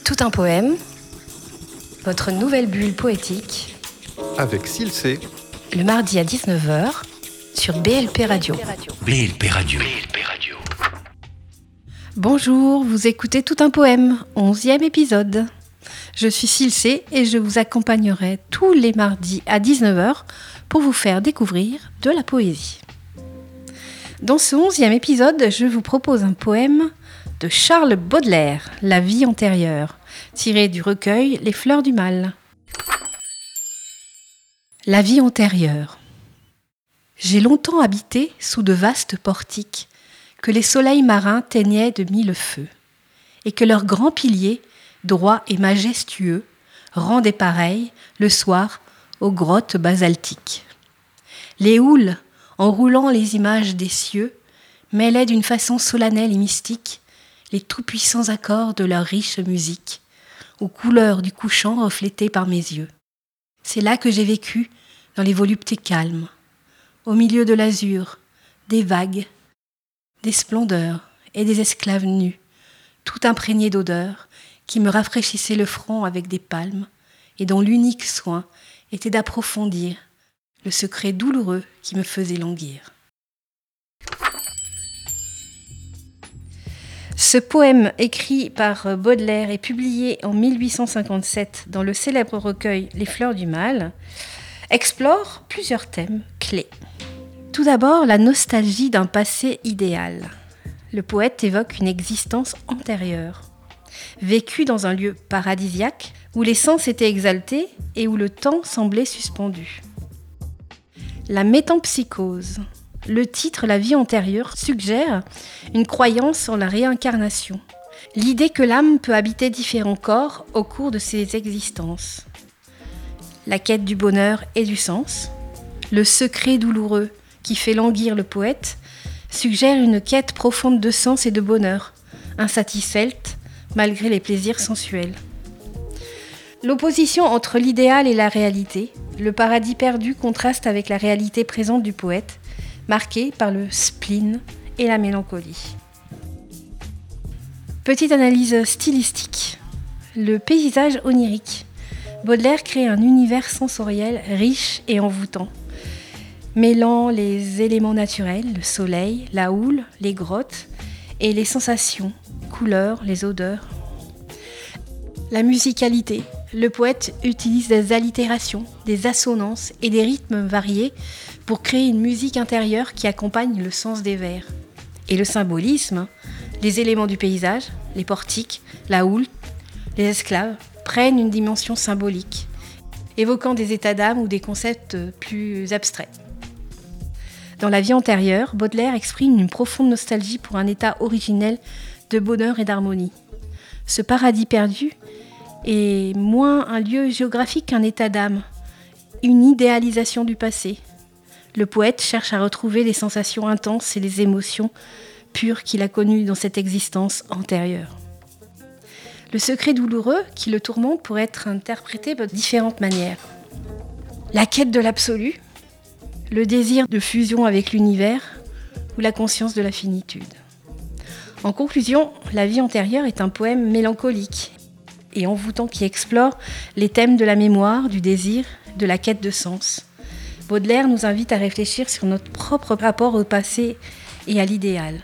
Tout un poème, votre nouvelle bulle poétique, avec Silcé, le mardi à 19h sur BLP Radio. BLP Radio. Bonjour, vous écoutez Tout un poème, 11e épisode. Je suis Silcé et je vous accompagnerai tous les mardis à 19h pour vous faire découvrir de la poésie. Dans ce 11e épisode, je vous propose un poème de Charles Baudelaire, La vie antérieure, tiré du recueil Les fleurs du mal. La vie antérieure. J'ai longtemps habité sous de vastes portiques que les soleils marins teignaient de mille feux, et que leurs grands piliers, droits et majestueux, rendaient pareil, le soir, aux grottes basaltiques. Les houles, en roulant les images des cieux, mêlaient d'une façon solennelle et mystique les tout-puissants accords de leur riche musique, aux couleurs du couchant reflétées par mes yeux. C'est là que j'ai vécu, dans les voluptés calmes, au milieu de l'azur, des vagues, des splendeurs et des esclaves nus, tout imprégnés d'odeurs, qui me rafraîchissaient le front avec des palmes, et dont l'unique soin était d'approfondir le secret douloureux qui me faisait languir. Ce poème, écrit par Baudelaire et publié en 1857 dans le célèbre recueil Les fleurs du mal, explore plusieurs thèmes clés. Tout d'abord, la nostalgie d'un passé idéal. Le poète évoque une existence antérieure, vécue dans un lieu paradisiaque où les sens étaient exaltés et où le temps semblait suspendu. La métempsychose. Le titre « La vie antérieure » suggère une croyance en la réincarnation, l'idée que l'âme peut habiter différents corps au cours de ses existences. La quête du bonheur et du sens, le secret douloureux qui fait languir le poète, suggère une quête profonde de sens et de bonheur, insatisfaite malgré les plaisirs sensuels. L'opposition entre l'idéal et la réalité, le paradis perdu contraste avec la réalité présente du poète, marquée par le spleen et la mélancolie. Petite analyse stylistique. Le paysage onirique. Baudelaire crée un univers sensoriel riche et envoûtant, mêlant les éléments naturels, le soleil, la houle, les grottes, et les sensations, couleurs, les odeurs. La musicalité. Le poète utilise des allitérations, des assonances et des rythmes variés pour créer une musique intérieure qui accompagne le sens des vers. Et le symbolisme, les éléments du paysage, les portiques, la houle, les esclaves, prennent une dimension symbolique, évoquant des états d'âme ou des concepts plus abstraits. Dans La vie antérieure, Baudelaire exprime une profonde nostalgie pour un état originel de bonheur et d'harmonie. Ce paradis perdu est moins un lieu géographique qu'un état d'âme, une idéalisation du passé. Le poète cherche à retrouver les sensations intenses et les émotions pures qu'il a connues dans cette existence antérieure. Le secret douloureux qui le tourmente pourrait être interprété de différentes manières. La quête de l'absolu, le désir de fusion avec l'univers ou la conscience de la finitude. En conclusion, La vie antérieure est un poème mélancolique et envoûtant qui explore les thèmes de la mémoire, du désir, de la quête de sens. Baudelaire nous invite à réfléchir sur notre propre rapport au passé et à l'idéal.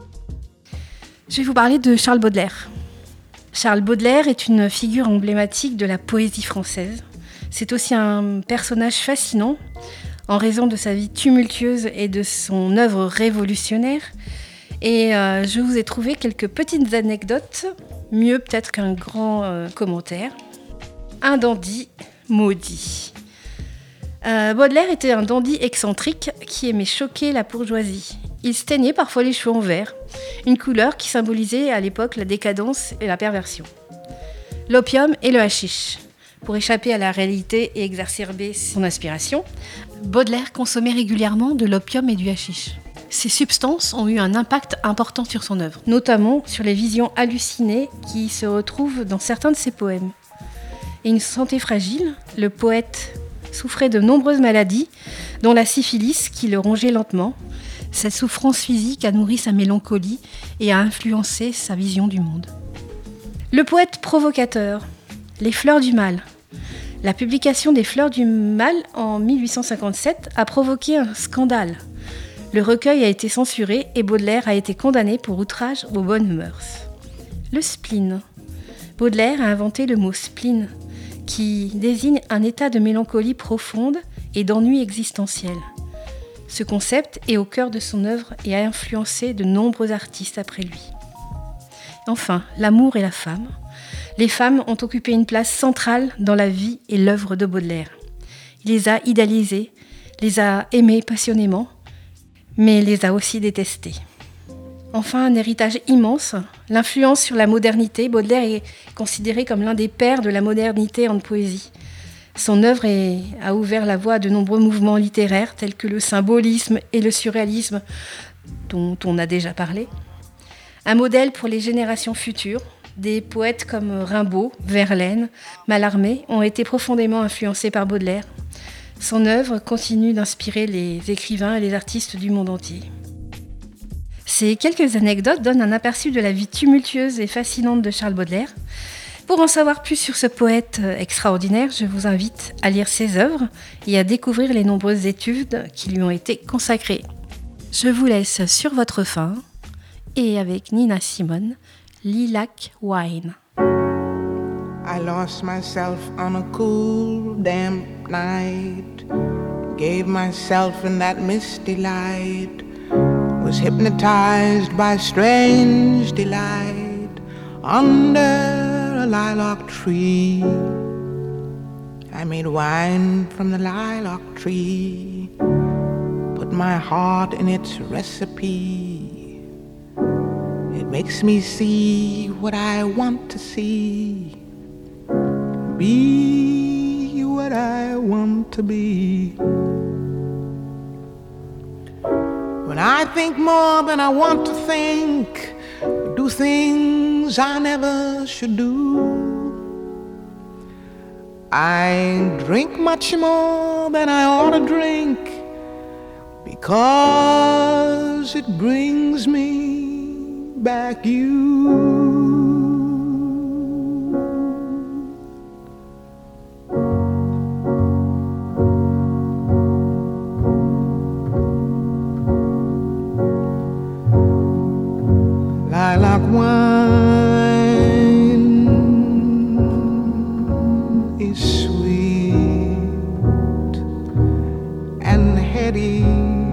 Je vais vous parler de Charles Baudelaire. Charles Baudelaire est une figure emblématique de la poésie française. C'est aussi un personnage fascinant en raison de sa vie tumultueuse et de son œuvre révolutionnaire. Et je vous ai trouvé quelques petites anecdotes, mieux peut-être qu'un grand commentaire. Un dandy maudit. Baudelaire était un dandy excentrique qui aimait choquer la bourgeoisie. Il se teignait parfois les cheveux en vert, une couleur qui symbolisait à l'époque la décadence et la perversion. L'opium et le hashish. Pour échapper à la réalité et exacerber son aspiration, Baudelaire consommait régulièrement de l'opium et du hashish. Ces substances ont eu un impact important sur son œuvre, notamment sur les visions hallucinées qui se retrouvent dans certains de ses poèmes. Et une santé fragile, le poète souffrait de nombreuses maladies, dont la syphilis qui le rongeait lentement. Cette souffrance physique a nourri sa mélancolie et a influencé sa vision du monde. Le poète provocateur, Les Fleurs du Mal. La publication des Fleurs du Mal en 1857 a provoqué un scandale. Le recueil a été censuré et Baudelaire a été condamné pour outrage aux bonnes mœurs. Le spleen. Baudelaire a inventé le mot spleen, qui désigne un état de mélancolie profonde et d'ennui existentiel. Ce concept est au cœur de son œuvre et a influencé de nombreux artistes après lui. Enfin, l'amour et la femme. Les femmes ont occupé une place centrale dans la vie et l'œuvre de Baudelaire. Il les a idéalisées, les a aimées passionnément, mais les a aussi détestées. Enfin, un héritage immense, l'influence sur la modernité. Baudelaire est considéré comme l'un des pères de la modernité en poésie. Son œuvre a ouvert la voie à de nombreux mouvements littéraires tels que le symbolisme et le surréalisme, dont on a déjà parlé. Un modèle pour les générations futures. Des poètes comme Rimbaud, Verlaine, Mallarmé ont été profondément influencés par Baudelaire. Son œuvre continue d'inspirer les écrivains et les artistes du monde entier. Ces quelques anecdotes donnent un aperçu de la vie tumultueuse et fascinante de Charles Baudelaire. Pour en savoir plus sur ce poète extraordinaire, je vous invite à lire ses œuvres et à découvrir les nombreuses études qui lui ont été consacrées. Je vous laisse sur votre faim et avec Nina Simone, Lilac Wine. I lost myself on a cool, damp night. Gave myself in that misty light. Was hypnotized by strange delight. Under a lilac tree, I made wine from the lilac tree. Put my heart in its recipe. It makes me see what I want to see. Be what I want to be. When I think more than I want to think, do things I never should do. I drink much more than I ought to drink, because it brings me back you. Lilac wine is sweet and heady,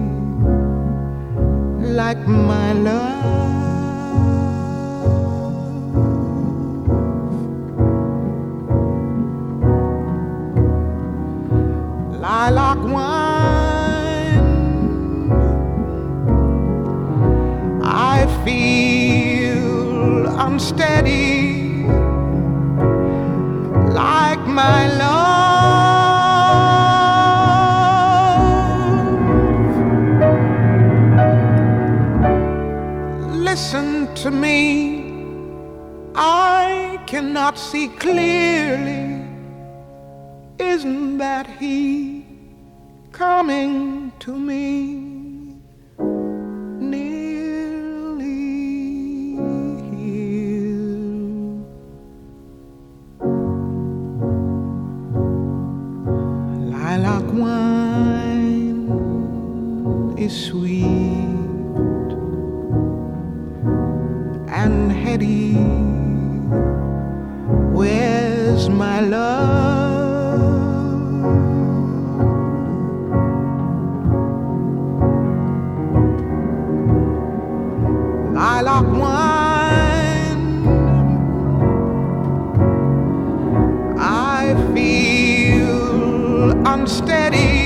like my love. Lilac wine, I feel unsteady, like my love. Listen to me, I cannot see clearly. Isn't that he coming to me? Lilac wine is sweet and heady. Where's my love? Lilac wine, I feel unsteady.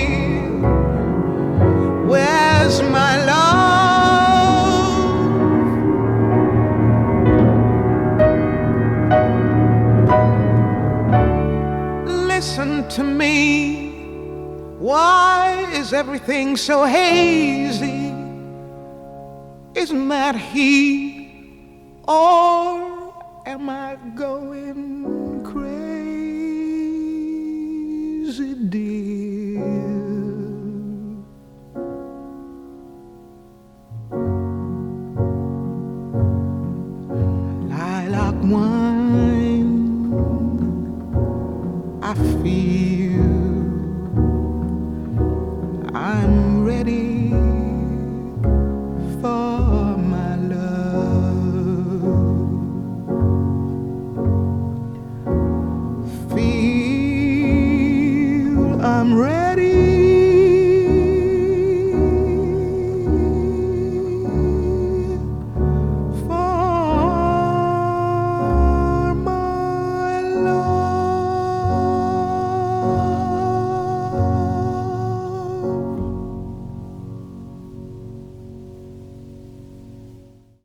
Where's my love? Listen to me, why is everything so hazy? Isn't that he, or am I going crazy, dear? Lilac wine I'm ready